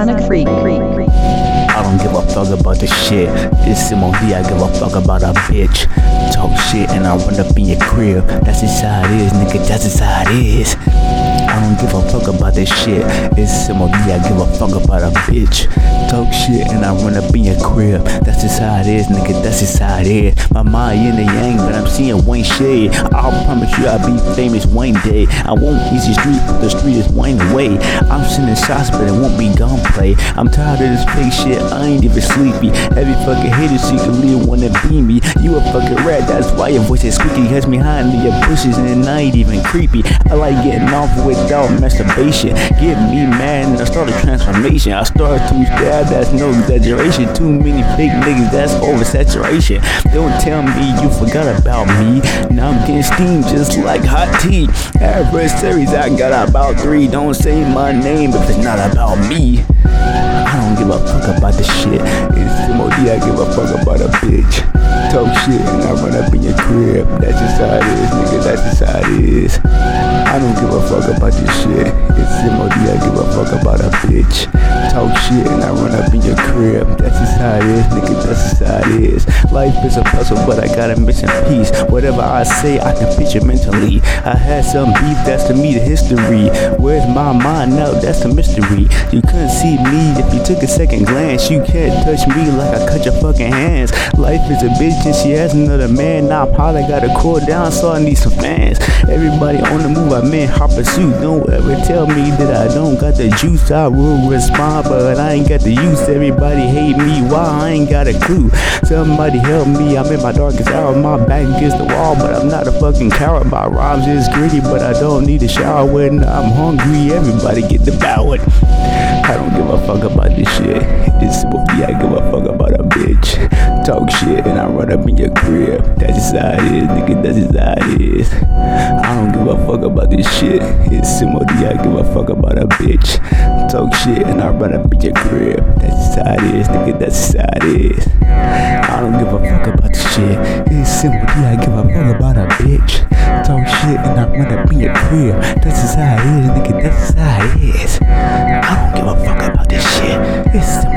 Sonic Freak. I don't give a fuck about the shit. It's MOD, I give a fuck about a bitch. Talk shit and I run up in your crib. That's just how it is, nigga, that's just how it is. I don't give a fuck about this shit. It's MOD, I give a fuck about a bitch. Talk shit and I run up in your crib. That's just how it is, nigga, that's just how it is. My mind in the yang, but I'm seeing Wayne shade. I'll promise you I'll be famous Wayne day. I won't easy street, the street is Wayne away. I'm sending shots, but it won't be gunplay. I'm tired of this fake shit, I ain't even sleepy. Every fucking hater secretly wanna be me. You a fucking rat, that's why your voice is squeaky. Cause behind your bushes and I ain't even creepy. I like getting off without masturbation. Get me mad and I start a transformation. I start to stab, that's no exaggeration. Too many fake niggas, that's oversaturation. Don't tell me you forgot about me. Now I'm getting steamed just like hot tea. Adversaries, I got about 3. Don't say my name if it's not about me. I don't give a fuck about this shit. It's MOD, I give a fuck about a bitch. Talk shit and I run up in your crib. That's just how it is, nigga, that's just how it is. I don't give a fuck about this shit. It's MOD, I give a fuck about a bitch. Talk shit and I run up in your crib. That's just how it is, nigga, that's just how it is. Life is a puzzle, but I got a missing piece. Whatever I say, I can picture mentally. I had some beef, that's to me the history. Where's my mind now? That's the mystery. You couldn't see me if you took a second glance. You can't touch me like I cut your fucking hands. Life is a bitch and she has another man. Now I probably got a cool down, so I need some fans. Everybody on the move, I mean hot pursuit. Don't ever tell me that I don't got the juice. I will respond, but I ain't got the use. Everybody hate me, why I ain't got a clue. Somebody help me, I'm in my darkest hour. My back against the wall, but I'm not a fucking coward. My rhymes is gritty, but I don't need a shower. When I'm hungry, everybody get devoured. I don't give a fuck about this shit. It's MOD, I give a fuck about a bitch. Talk shit and I run up in your crib. That's just how it is, nigga, that's just how it is. I don't give a fuck about this shit. It's MOD, I give a fuck about a bitch. Talk shit and I run up in your crib. That's just how it is, nigga, that's just how it is. I don't give a fuck about this shit. It's MOD, I give a fuck about a bitch. Talk shit and I run up in your crib. That's just how it is, nigga, that's just how it is. I don't give a fuck about this shit. It's